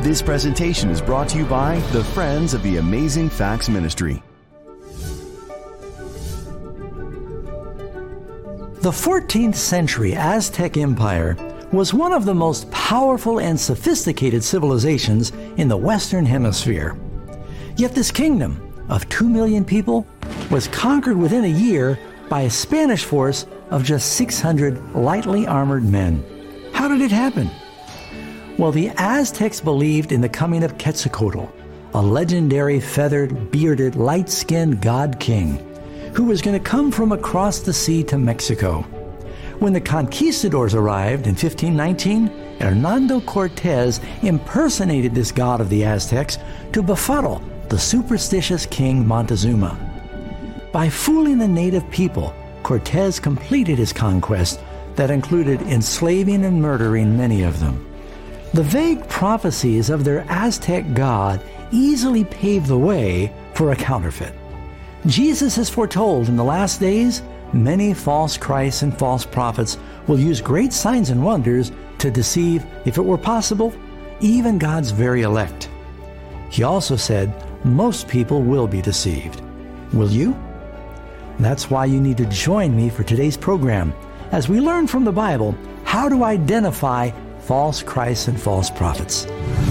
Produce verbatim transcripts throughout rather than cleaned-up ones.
This presentation is brought to you by the Friends of the Amazing Facts Ministry. The fourteenth century Aztec Empire was one of the most powerful and sophisticated civilizations in the Western Hemisphere. Yet this kingdom of two million people was conquered within a year by a Spanish force of just six hundred lightly armored men. How did it happen? Well, the Aztecs believed in the coming of Quetzalcoatl, a legendary feathered, bearded, light-skinned god king who was going to come from across the sea to Mexico. When the conquistadors arrived in fifteen nineteen, Hernando Cortez impersonated this god of the Aztecs to befuddle the superstitious King Montezuma. By fooling the native people, Cortez completed his conquest that included enslaving and murdering many of them. The vague prophecies of their Aztec god easily paved the way for a counterfeit. Jesus has foretold in the last days, many false Christs and false prophets will use great signs and wonders to deceive, if it were possible, even God's very elect. He also said most people will be deceived. Will you? That's why you need to join me for today's program as we learn from the Bible how to identify false Christs and false prophets.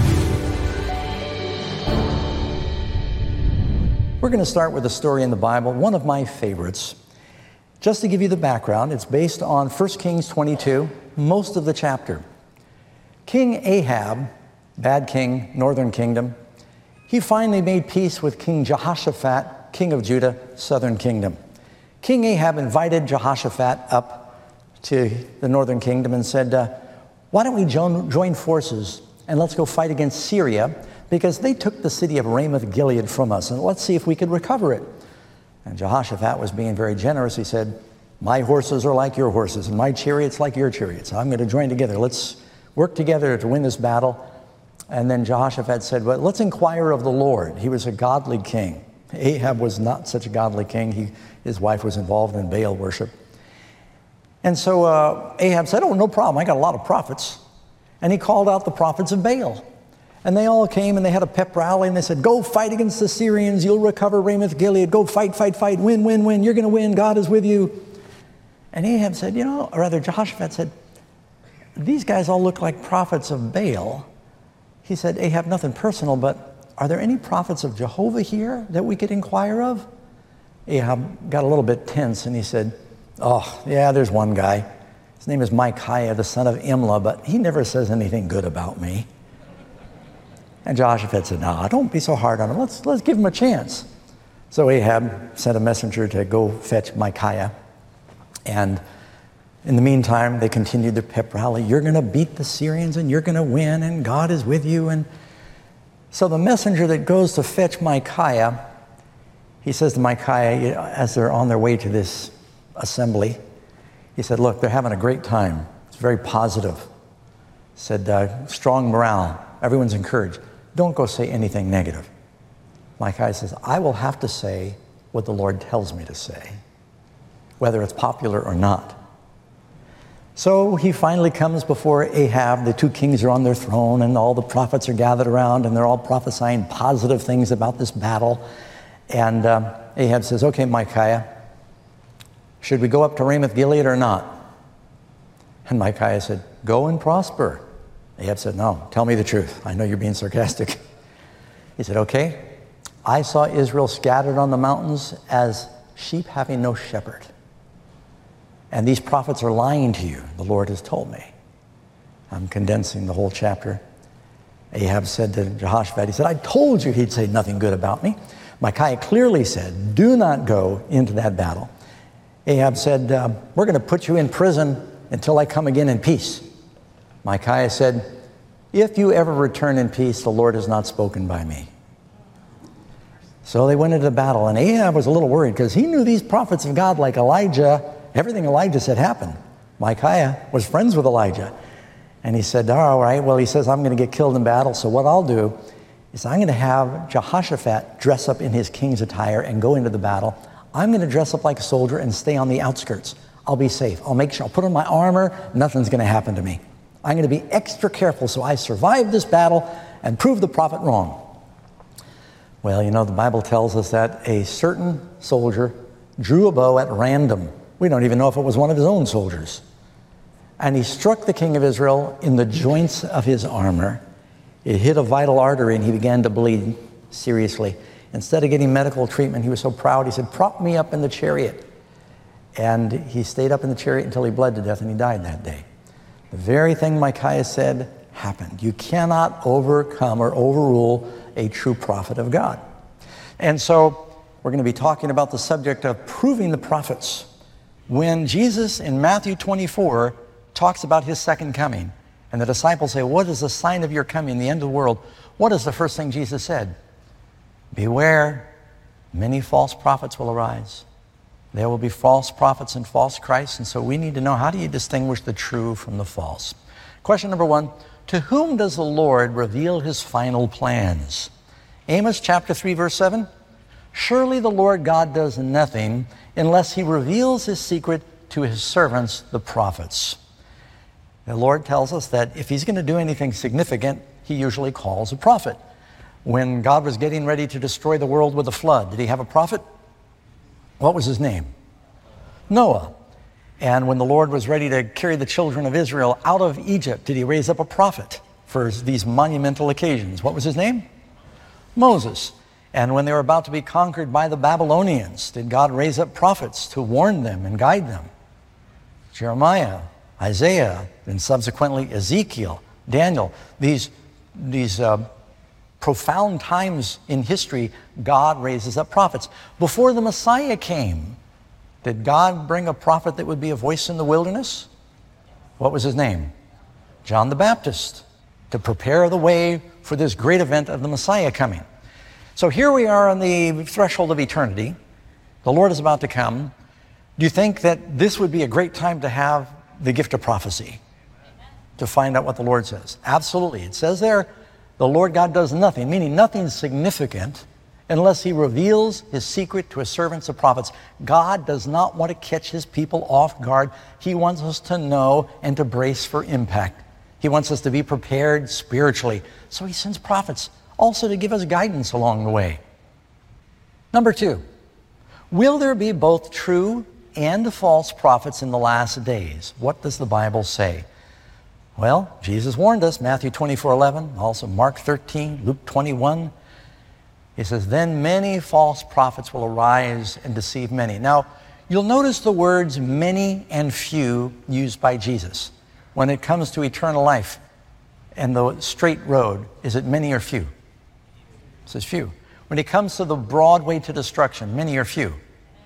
We're going to start with a story in the Bible, one of my favorites. Just to give you the background, it's based on First Kings twenty-two, most of the chapter. King Ahab, bad king, northern kingdom, he finally made peace with King Jehoshaphat, king of Judah, southern kingdom. King Ahab invited Jehoshaphat up to the northern kingdom and said, uh, why don't we join, join forces and let's go fight against Syria, because they took the city of Ramoth-Gilead from us, and let's see if we could recover it. And Jehoshaphat was being very generous. He said, my horses are like your horses, and my chariots like your chariots. I'm going to join together. Let's work together to win this battle. And then Jehoshaphat said, well, let's inquire of the Lord. He was a godly king. Ahab was not such a godly king. He, his wife was involved in Baal worship. And so uh, Ahab said, oh, no problem. I got a lot of prophets. And he called out the prophets of Baal. And they all came and they had a pep rally and they said, go fight against the Syrians. You'll recover Ramoth-Gilead. Go fight, fight, fight. Win, win, win. You're going to win. God is with you. And Ahab said, you know, or rather Jehoshaphat said, these guys all look like prophets of Baal. He said, Ahab, nothing personal, but are there any prophets of Jehovah here that we could inquire of? Ahab got a little bit tense and he said, oh, yeah, there's one guy. His name is Micaiah, the son of Imlah, but he never says anything good about me. And Jehoshaphat said, no, don't be so hard on him. Let's, let's give him a chance. So Ahab sent a messenger to go fetch Micaiah. And in the meantime, they continued their pep rally. You're going to beat the Syrians and you're going to win and God is with you. And so the messenger that goes to fetch Micaiah, he says to Micaiah, as they're on their way to this assembly, he said, look, they're having a great time. It's very positive. He said, uh, strong morale. Everyone's encouraged. Don't go say anything negative. Micaiah says, I will have to say what the Lord tells me to say, whether it's popular or not. So he finally comes before Ahab. The two kings are on their throne and all the prophets are gathered around and they're all prophesying positive things about this battle. And um, Ahab says, okay, Micaiah, should we go up to Ramoth-Gilead or not? And Micaiah said, go and prosper. Ahab said, no, tell me the truth. I know you're being sarcastic. He said, okay, I saw Israel scattered on the mountains as sheep having no shepherd. And these prophets are lying to you, the Lord has told me. I'm condensing the whole chapter. Ahab said to Jehoshaphat, he said, I told you he'd say nothing good about me. Micaiah clearly said, do not go into that battle. Ahab said, uh, we're going to put you in prison until I come again in peace. Micaiah said, if you ever return in peace, the Lord has not spoken by me. So they went into the battle, and Ahab was a little worried because he knew these prophets of God like Elijah. Everything Elijah said happened. Micaiah was friends with Elijah. And he said, all right, well, he says, I'm going to get killed in battle, so what I'll do is I'm going to have Jehoshaphat dress up in his king's attire and go into the battle. I'm going to dress up like a soldier and stay on the outskirts. I'll be safe. I'll make sure, I'll put on my armor. Nothing's going to happen to me. I'm going to be extra careful so I survive this battle, and prove the prophet wrong. Well, you know, the Bible tells us that a certain soldier drew a bow at random. We don't even know if it was one of his own soldiers. And he struck the king of Israel in the joints of his armor. It hit a vital artery and he began to bleed seriously. Instead of getting medical treatment, he was so proud, he said, "Prop me up in the chariot." And he stayed up in the chariot until he bled to death, and he died that day. The very thing Micaiah said happened. You cannot overcome or overrule a true prophet of God. And so we're going to be talking about the subject of proving the prophets. When Jesus in Matthew twenty-four talks about his second coming, and the disciples say, "What is the sign of your coming, the end of the world?" What is the first thing Jesus said? "Beware, many false prophets will arise." There will be false prophets and false Christs, and so we need to know, how do you distinguish the true from the false? Question number one, to whom does the Lord reveal his final plans? Amos chapter three, verse seven, "Surely the Lord God does nothing unless he reveals his secret to his servants, the prophets." The Lord tells us that if he's going to do anything significant, he usually calls a prophet. When God was getting ready to destroy the world with a flood, did he have a prophet? What was his name? Noah. And when the Lord was ready to carry the children of Israel out of Egypt, did he raise up a prophet for these monumental occasions? What was his name? Moses. And when they were about to be conquered by the Babylonians, did God raise up prophets to warn them and guide them? Jeremiah, Isaiah, and subsequently Ezekiel, Daniel. These, these uh, profound times in history, God raises up prophets. Before the Messiah came, did God bring a prophet that would be a voice in the wilderness? What was his name? John the Baptist, to prepare the way for this great event of the Messiah coming. So here we are on the threshold of eternity. The Lord is about to come. Do you think that this would be a great time to have the gift of prophecy? To find out what the Lord says? Absolutely. It says there, the Lord God does nothing, meaning nothing significant, unless he reveals his secret to his servants, the prophets. God does not want to catch his people off guard. He wants us to know and to brace for impact. He wants us to be prepared spiritually. So he sends prophets also to give us guidance along the way. Number two, will there be both true and false prophets in the last days? What does the Bible say? Well, Jesus warned us, Matthew twenty-four eleven, also Mark thirteen, Luke twenty-one. He says, "Then many false prophets will arise and deceive many." Now, you'll notice the words many and few used by Jesus. When it comes to eternal life and the straight road, is it many or few? It says few. When it comes to the broad way to destruction, many or few?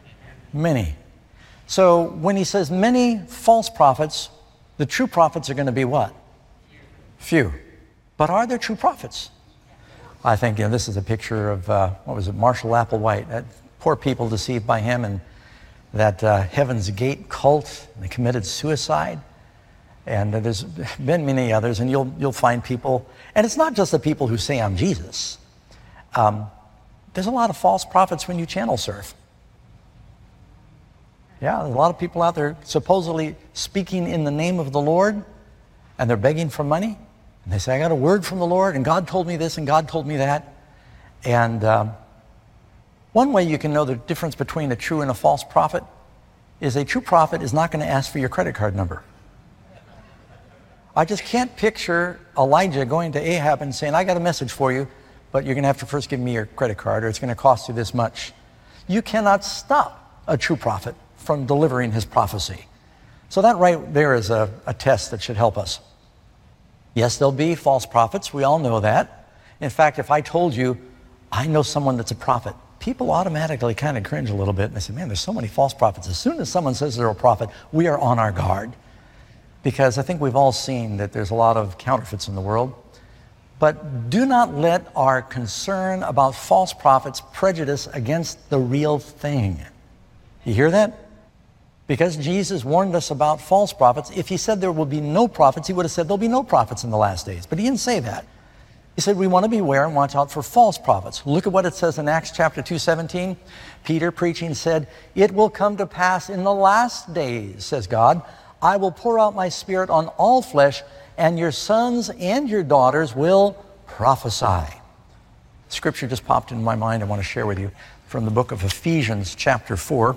Many. So when he says many false prophets, the true prophets are going to be what? Few. But are there true prophets? I think, you know, this is a picture of, uh, what was it, Marshall Applewhite. That poor people deceived by him, and that uh, Heaven's Gate cult, they committed suicide. And uh, there's been many others, and you'll, you'll find people, and it's not just the people who say, "I'm Jesus." Um, there's a lot of false prophets when you channel surf. Yeah, there's a lot of people out there supposedly speaking in the name of the Lord, and they're begging for money. And they say, "I got a word from the Lord, and God told me this, and God told me that." And um, one way you can know the difference between a true and a false prophet is a true prophet is not going to ask for your credit card number. I just can't picture Elijah going to Ahab and saying, "I got a message for you, but you're going to have to first give me your credit card, or it's going to cost you this much." You cannot stop a true prophet from delivering his prophecy. So that right there is a, a test that should help us. Yes, there'll be false prophets. We all know that. In fact, if I told you, I know someone that's a prophet, people automatically kind of cringe a little bit and they say, "Man, there's so many false prophets." As soon as someone says they're a prophet, we are on our guard. Because I think we've all seen that there's a lot of counterfeits in the world. But do not let our concern about false prophets prejudice against the real thing. You hear that? Because Jesus warned us about false prophets. If he said there will be no prophets, he would have said there'll be no prophets in the last days. But he didn't say that. He said we want to beware and watch out for false prophets. Look at what it says in Acts chapter two seventeen. Peter preaching said, "It will come to pass in the last days, says God, I will pour out my spirit on all flesh, and your sons and your daughters will prophesy. Scripture just popped into my mind I want to share with you from the book of Ephesians chapter four.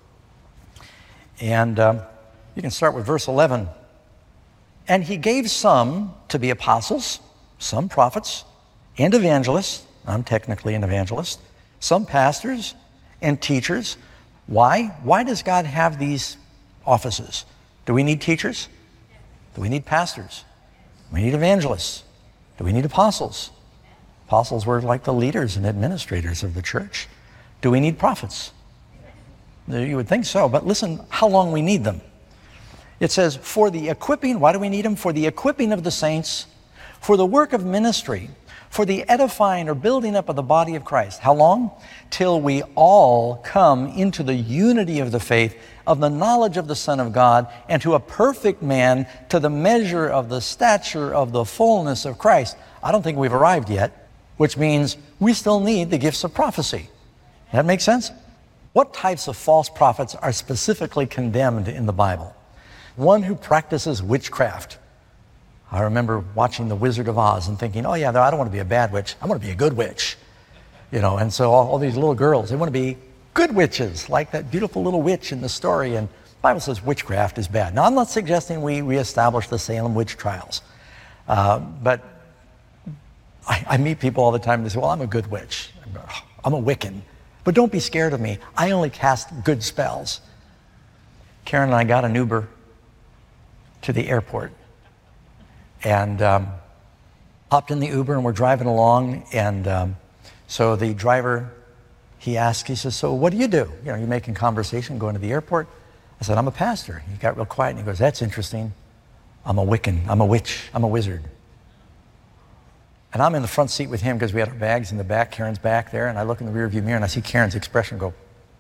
And um, you can start with verse eleven. And he gave some to be apostles, some prophets, and evangelists. I'm technically an evangelist. Some pastors and teachers. Why? Why does God have these offices? Do we need teachers? Do we need pastors? Do we need evangelists? Do we need apostles? Apostles were like the leaders and administrators of the church. Do we need prophets? You would think so, but listen how long we need them. It says, for the equipping, why do we need them? For the equipping of the saints, for the work of ministry, for the edifying or building up of the body of Christ. How long? Till we all come into the unity of the faith, of the knowledge of the Son of God, and to a perfect man, to the measure of the stature of the fullness of Christ. I don't think we've arrived yet, which means we still need the gifts of prophecy. Does that make sense? What types of false prophets are specifically condemned in the Bible? One who practices witchcraft. I remember watching The Wizard of Oz and thinking, oh yeah, I don't want to be a bad witch. I want to be a good witch. You know, and so all, all these little girls, they want to be good witches, like that beautiful little witch in the story. And the Bible says witchcraft is bad. Now, I'm not suggesting we reestablish the Salem witch trials. Uh, but I, I meet people all the time and they say, well, I'm a good witch. I'm a Wiccan. But don't be scared of me. I only cast good spells. Karen and I got an Uber to the airport and um, hopped in the Uber and we're driving along. And um, so the driver, he asked, he says, so what do you do? You know, you're making conversation, going to the airport. I said, I'm a pastor. He got real quiet and he goes, that's interesting. I'm a Wiccan. I'm a witch. I'm a wizard. And I'm in the front seat with him because we had our bags in the back. Karen's back there. And I look in the rearview mirror and I see Karen's expression go.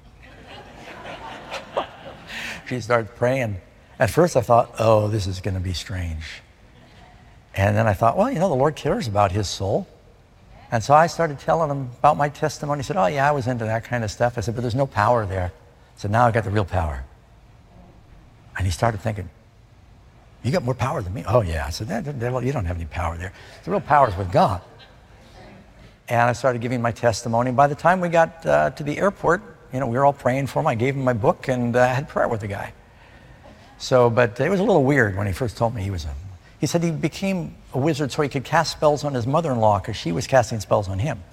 She starts praying. At first I thought, oh, this is going to be strange. And then I thought, well, you know, the Lord cares about his soul. And so I started telling him about my testimony. He said, oh, yeah, I was into that kind of stuff. I said, but there's no power there. I said, now I got the real power. And he started thinking, you got more power than me? Oh, yeah. I said, you don't have any power there. The real power is with God. And I started giving my testimony. By the time we got uh, to the airport, you know, we were all praying for him. I gave him my book and uh, had prayer with the guy. So, but it was a little weird when he first told me he was a, he said he became a wizard so he could cast spells on his mother-in-law because she was casting spells on him.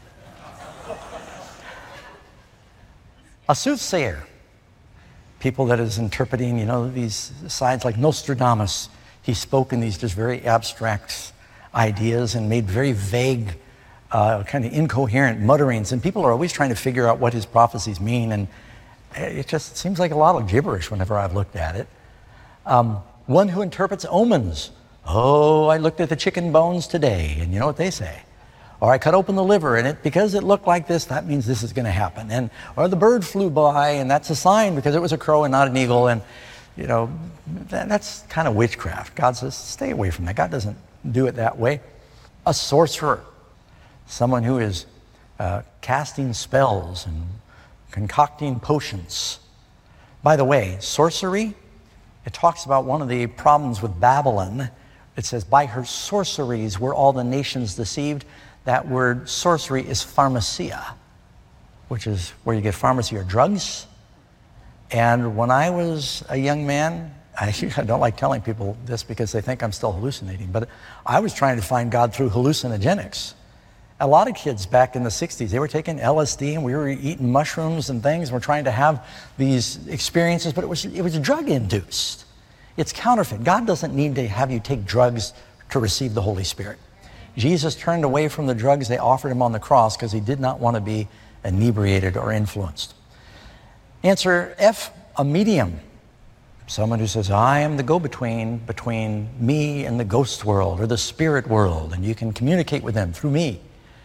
A soothsayer, people that is interpreting, you know, these signs like Nostradamus. He spoke in these just very abstract ideas and made very vague, uh, kind of incoherent mutterings. And people are always trying to figure out what his prophecies mean. And it just seems like a lot of gibberish whenever I've looked at it. Um, one who interprets omens. Oh, I looked at the chicken bones today, and you know what they say. Or I cut open the liver, and it because it looked like this, that means this is going to happen. And or the bird flew by, and that's a sign because it was a crow and not an eagle. And you know, that, that's kind of witchcraft. God says, stay away from that. God doesn't do it that way. A sorcerer, someone who is uh, casting spells and concocting potions. By the way, sorcery. It talks about one of the problems with Babylon. It says, by her sorceries were all the nations deceived. That word sorcery is pharmacia, which is where you get pharmacy or drugs. And when I was a young man, I don't like telling people this because they think I'm still hallucinating, but I was trying to find God through hallucinogenics. A lot of kids back in the sixties, they were taking L S D and we were eating mushrooms and things. We're trying to have these experiences, but it was, it was drug-induced. It's counterfeit. God doesn't need to have you take drugs to receive the Holy Spirit. Jesus turned away from the drugs they offered him on the cross because he did not want to be inebriated or influenced. Answer F, a medium. Someone who says, I am the go-between between me and the ghost world or the spirit world, and you can communicate with them through me.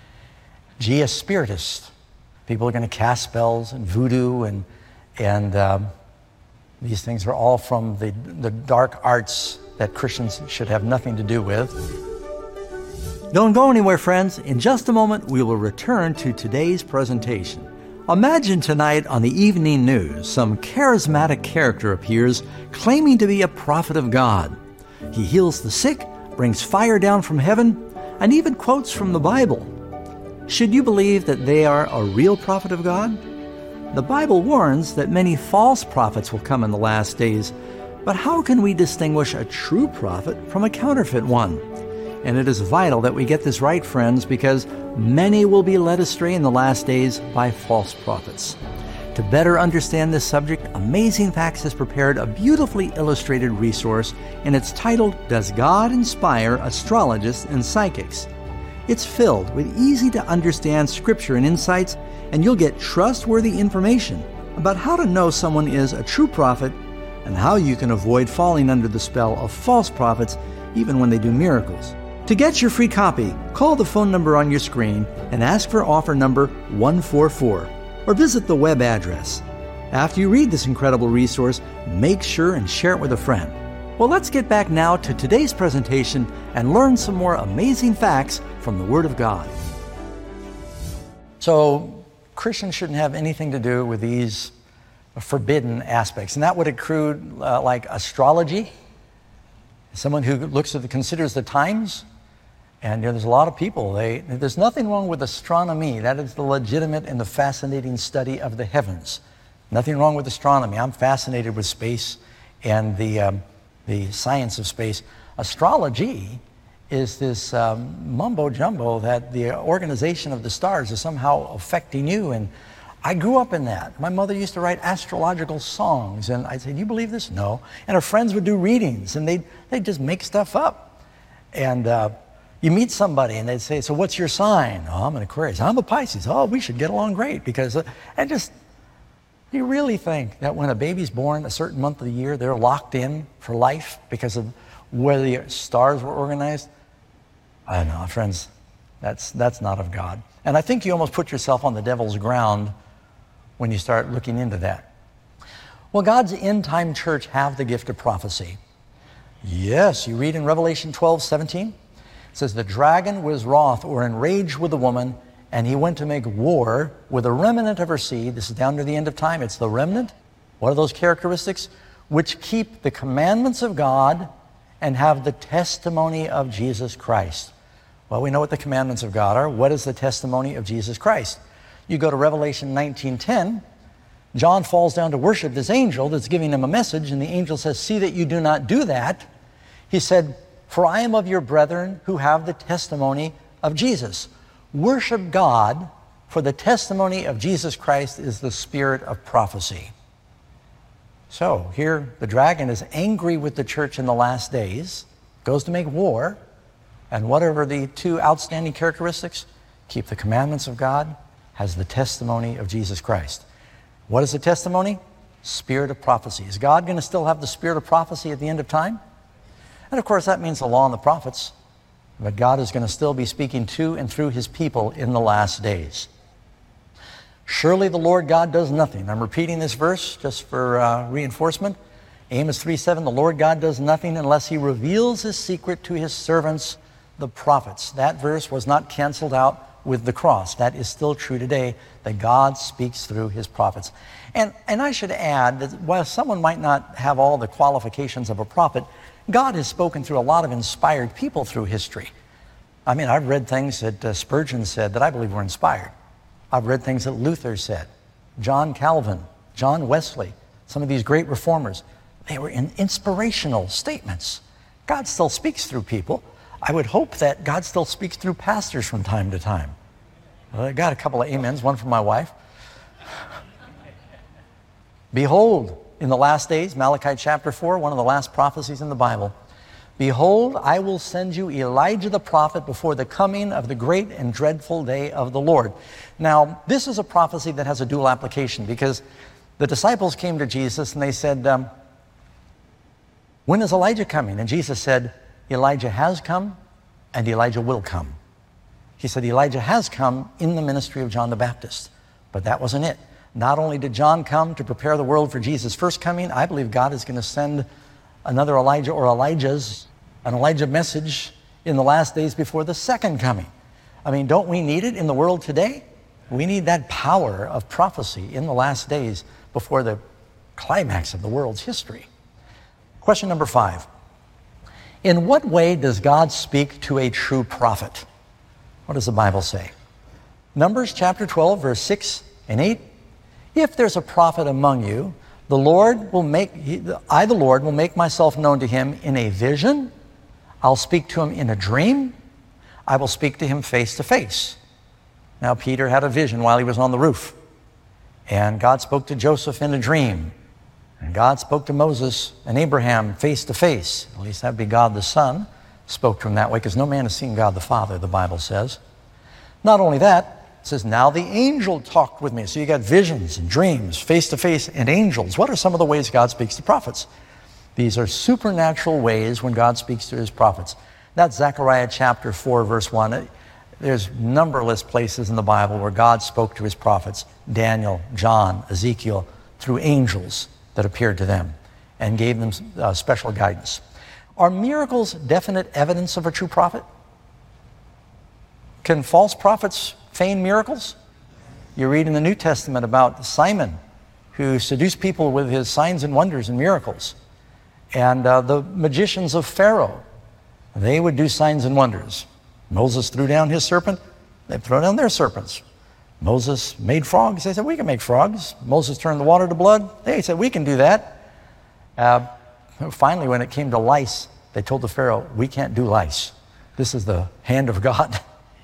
G, a spiritist. People are going to cast spells and voodoo, and, and um, these things are all from the, the dark arts that Christians should have nothing to do with. Don't go anywhere, friends. In just a moment, we will return to today's presentation. Imagine tonight on the evening news, some charismatic character appears claiming to be a prophet of God. He heals the sick, brings fire down from heaven, and even quotes from the Bible. Should you believe that they are a real prophet of God? The Bible warns that many false prophets will come in the last days, but how can we distinguish a true prophet from a counterfeit one? And it is vital that we get this right, friends, because many will be led astray in the last days by false prophets. To better understand this subject, Amazing Facts has prepared a beautifully illustrated resource, and it's titled, Does God Inspire Astrologists and Psychics? It's filled with easy-to-understand scripture and insights, and you'll get trustworthy information about how to know someone is a true prophet and how you can avoid falling under the spell of false prophets even when they do miracles. To get your free copy, call the phone number on your screen and ask for offer number one four four, or visit the web address. After you read this incredible resource, make sure and share it with a friend. Well, let's get back now to today's presentation and learn some more amazing facts from the Word of God. So, Christians shouldn't have anything to do with these forbidden aspects. And that would include uh, like astrology, someone who looks at the, considers the times. And you know, there's a lot of people, they, there's nothing wrong with astronomy. That is the legitimate and the fascinating study of the heavens. Nothing wrong with astronomy. I'm fascinated with space and the, um, the science of space. Astrology is this um, mumbo-jumbo that the organization of the stars is somehow affecting you. And I grew up in that. My mother used to write astrological songs, and I'd say, do you believe this? No. And her friends would do readings, and they'd, they'd just make stuff up. And uh, you meet somebody, and they'd say, so what's your sign? Oh, I'm an Aquarius. I'm a Pisces. Oh, we should get along great. Because, uh, and just, you really think that when a baby's born a certain month of the year, they're locked in for life because of where the stars were organized? I don't know, friends, that's, that's not of God. And I think you almost put yourself on the devil's ground when you start looking into that. Will God's end-time church have the gift of prophecy? Yes, you read in Revelation twelve seventeen. It says, the dragon was wroth or enraged with the woman, and he went to make war with the remnant of her seed. This is down to the end of time. It's the remnant. What are those characteristics? Which keep the commandments of God and have the testimony of Jesus Christ. Well, we know what the commandments of God are. What is the testimony of Jesus Christ? You go to Revelation nineteen ten, John falls down to worship this angel that's giving him a message, and the angel says, see that you do not do that. He said, for I am of your brethren who have the testimony of Jesus. Worship God, for the testimony of Jesus Christ is the spirit of prophecy. So here the dragon is angry with the church in the last days, goes to make war, and whatever the two outstanding characteristics, keep the commandments of God, has the testimony of Jesus Christ. What is the testimony? Spirit of prophecy. Is God going to still have the spirit of prophecy at the end of time? And of course that means the law and the prophets. But God is going to still be speaking to and through His people in the last days. Surely the Lord God does nothing. I'm repeating this verse just for uh, reinforcement. Amos three seven, the Lord God does nothing unless He reveals His secret to His servants, the prophets. That verse was not canceled out with the cross. That is still true today, that God speaks through His prophets. And, and I should add that while someone might not have all the qualifications of a prophet, God has spoken through a lot of inspired people through history. I mean, I've read things that uh, Spurgeon said that I believe were inspired. I've read things that Luther said, John Calvin, John Wesley, some of these great reformers. They were in inspirational statements. God still speaks through people. I would hope that God still speaks through pastors from time to time. Well, I got a couple of amens, one from my wife. Behold, in the last days, Malachi chapter four, one of the last prophecies in the Bible. Behold, I will send you Elijah the prophet before the coming of the great and dreadful day of the Lord. Now, this is a prophecy that has a dual application, because the disciples came to Jesus and they said, um, when is Elijah coming? And Jesus said, Elijah has come and Elijah will come. He said Elijah has come in the ministry of John the Baptist, but that wasn't it. Not only did John come to prepare the world for Jesus' first coming, I believe God is going to send another Elijah or Elijah's, an Elijah message in the last days before the second coming. I mean, don't we need it in the world today? We need that power of prophecy in the last days before the climax of the world's history. Question number five. In what way does God speak to a true prophet? What does the Bible say? Numbers chapter twelve, verse six and eight. If there's a prophet among you, the Lord will make, I the Lord will make myself known to him in a vision. I'll speak to him in a dream. I will speak to him face to face. Now Peter had a vision while he was on the roof. And God spoke to Joseph in a dream. And God spoke to Moses and Abraham face to face. At least that'd be God the Son spoke to him that way, because no man has seen God the Father, the Bible says. Not only that, it says, now the angel talked with me. So you got visions and dreams, face to face, and angels. What are some of the ways God speaks to prophets? These are supernatural ways when God speaks to his prophets. That's Zechariah chapter four, verse one. There's numberless places in the Bible where God spoke to his prophets, Daniel, John, Ezekiel, through angels that appeared to them and gave them uh, special guidance. Are miracles definite evidence of a true prophet? Can false prophets feign miracles? You read in the New Testament about Simon, who seduced people with his signs and wonders and miracles. And uh, the magicians of Pharaoh, they would do signs and wonders. Moses threw down his serpent, they'd throw down their serpents. Moses made frogs, they said, we can make frogs. Moses turned the water to blood, they said, we can do that. Uh, finally, when it came to lice, they told the Pharaoh, we can't do lice. This is the hand of God.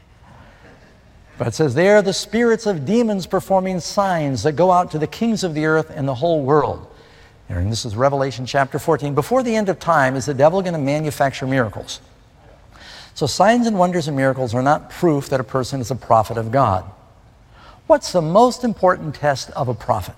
But it says, they are the spirits of demons performing signs that go out to the kings of the earth and the whole world. And this is Revelation chapter fourteen. Before the end of time, is the devil going to manufacture miracles? So signs and wonders and miracles are not proof that a person is a prophet of God. What's the most important test of a prophet?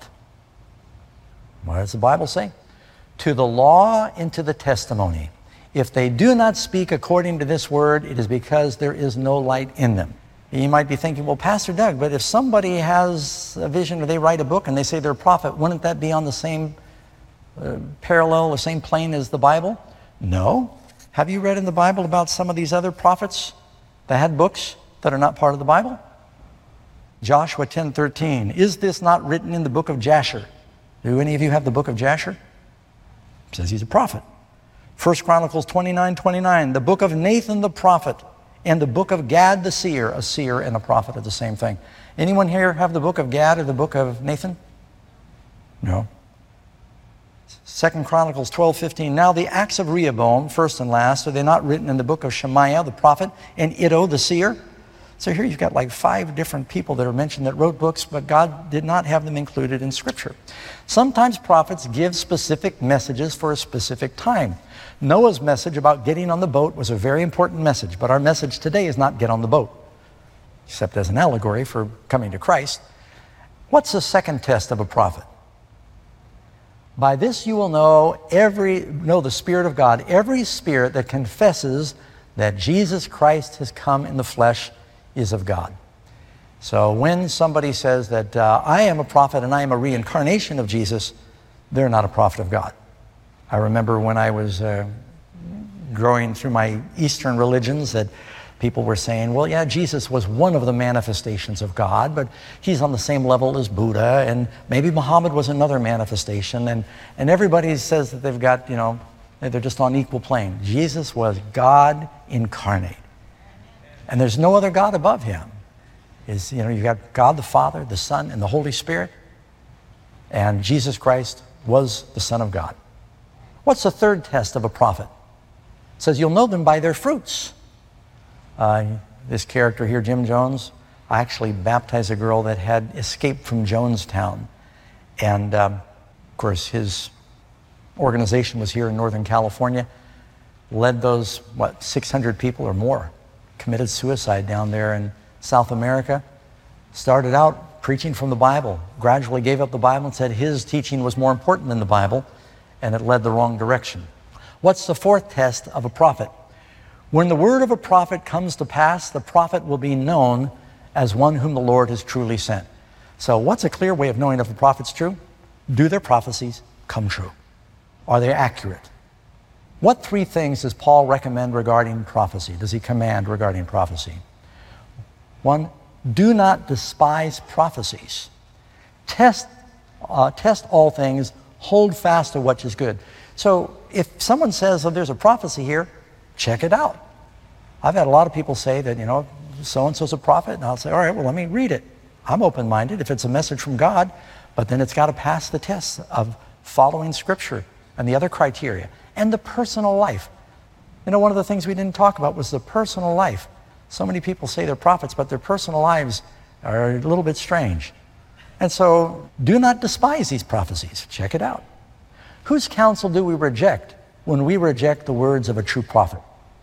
What does the Bible say? To the law and to the testimony. If they do not speak according to this word, it is because there is no light in them. You might be thinking, well, Pastor Doug, but if somebody has a vision or they write a book and they say they're a prophet, wouldn't that be on the same uh, parallel, the same plane as the Bible? No. Have you read in the Bible about some of these other prophets that had books that are not part of the Bible? Joshua ten thirteen. Is this not written in the book of Jasher? Do any of you have the book of Jasher? It says he's a prophet. First Chronicles twenty-nine twenty-nine. The book of Nathan the prophet and the book of Gad the seer. A seer and a prophet are the same thing. Anyone here have the book of Gad or the book of Nathan? No. Second Chronicles twelve fifteen. Now the acts of Rehoboam, first and last, are they not written in the book of Shemaiah the prophet and Iddo the seer? So here you've got like five different people that are mentioned that wrote books, but God did not have them included in Scripture. Sometimes prophets give specific messages for a specific time. Noah's message about getting on the boat was a very important message, but our message today is not get on the boat, except as an allegory for coming to Christ. What's the second test of a prophet? By this you will know every know the Spirit of God. Every spirit that confesses that Jesus Christ has come in the flesh is of God. So when somebody says that uh, I am a prophet and I am a reincarnation of Jesus, they're not a prophet of God. I remember when I was uh, growing through my Eastern religions that people were saying, well, yeah, Jesus was one of the manifestations of God, but he's on the same level as Buddha, and maybe Muhammad was another manifestation, and, and everybody says that they've got, you know, they're just on equal plane. Jesus was God incarnate. And there's no other God above him. Is, you know, you've got God the Father, the Son, and the Holy Spirit, and Jesus Christ was the Son of God. What's the third test of a prophet? It says you'll know them by their fruits. Uh, this character here, Jim Jones, I actually baptized a girl that had escaped from Jonestown. And um, of course, his organization was here in Northern California, led those, what, six hundred people or more, committed suicide down there in South America. Started out preaching from the Bible, gradually gave up the Bible and said his teaching was more important than the Bible, and it led the wrong direction. What's the fourth test of a prophet? When the word of a prophet comes to pass, the prophet will be known as one whom the Lord has truly sent. So what's a clear way of knowing if a prophet's true? Do their prophecies come true? Are they accurate? What three things does Paul recommend regarding prophecy? Does he command regarding prophecy? One, do not despise prophecies. Test, uh, test all things, hold fast to what is good. So if someone says, oh, there's a prophecy here, check it out. I've had a lot of people say that, you know, so-and-so's a prophet, and I'll say, all right, well, let me read it. I'm open-minded if it's a message from God, but then it's got to pass the test of following Scripture and the other criteria, and the personal life. You know, one of the things we didn't talk about was the personal life. So many people say they're prophets, but their personal lives are a little bit strange. And so, do not despise these prophecies. Check it out. Whose counsel do we reject when we reject the words of a true prophet?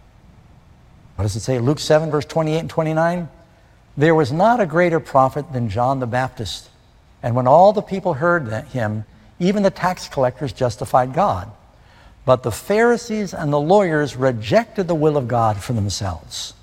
What does it say? Luke seven, verse twenty-eight and twenty-nine. There was not a greater prophet than John the Baptist. And when all the people heard him, even the tax collectors justified God. But the Pharisees and the lawyers rejected the will of God for themselves.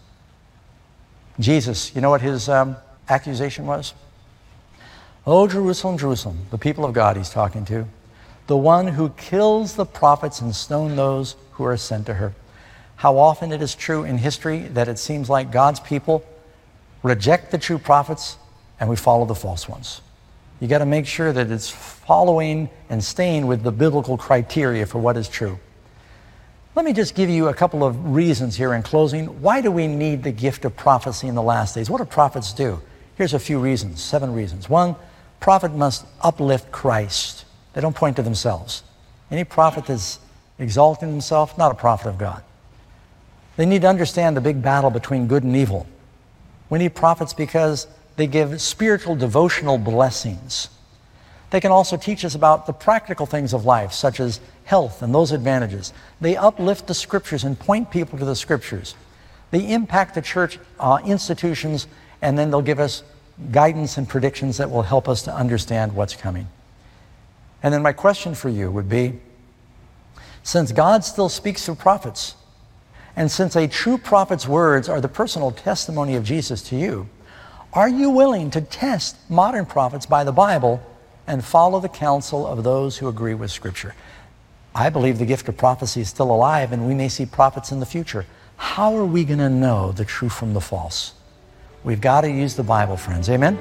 Jesus, you know what his um, accusation was? Oh, Jerusalem, Jerusalem, the people of God he's talking to, the one who kills the prophets and stones those who are sent to her. How often it is true in history that it seems like God's people reject the true prophets and we follow the false ones. You got to make sure that it's following and staying with the biblical criteria for what is true. Let me just give you a couple of reasons here in closing. Why do we need the gift of prophecy in the last days? What do prophets do? Here's a few reasons, seven reasons. One, prophet must uplift Christ. They don't point to themselves. Any prophet that's exalting himself, not a prophet of God. They need to understand the big battle between good and evil. We need prophets because they give spiritual devotional blessings. They can also teach us about the practical things of life, such as health and those advantages. They uplift the Scriptures and point people to the Scriptures. They impact the church uh, institutions, and then they'll give us guidance and predictions that will help us to understand what's coming. And then my question for you would be, since God still speaks through prophets, and since a true prophet's words are the personal testimony of Jesus to you, are you willing to test modern prophets by the Bible and follow the counsel of those who agree with Scripture? I believe the gift of prophecy is still alive, and we may see prophets in the future. How are we going to know the true from the false? We've got to use the Bible, friends. Amen?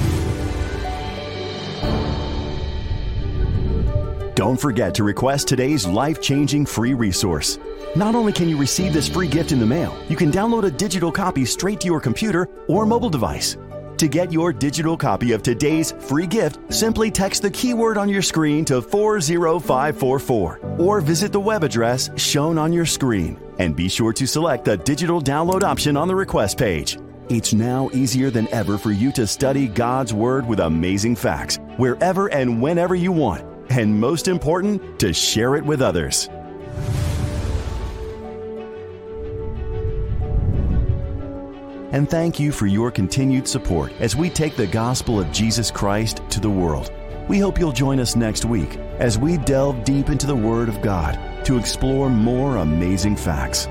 Don't forget to request today's life-changing free resource. Not only can you receive this free gift in the mail, you can download a digital copy straight to your computer or mobile device. To get your digital copy of today's free gift, simply text the keyword on your screen to four zero five four four or visit the web address shown on your screen. And be sure to select the digital download option on the request page. It's now easier than ever for you to study God's Word with amazing facts, wherever and whenever you want. And most important, to share it with others. And thank you for your continued support as we take the gospel of Jesus Christ to the world. We hope you'll join us next week as we delve deep into the Word of God to explore more amazing facts.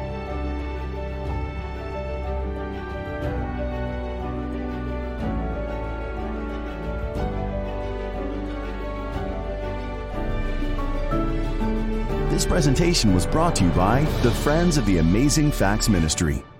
This presentation was brought to you by the Friends of the Amazing Facts Ministry.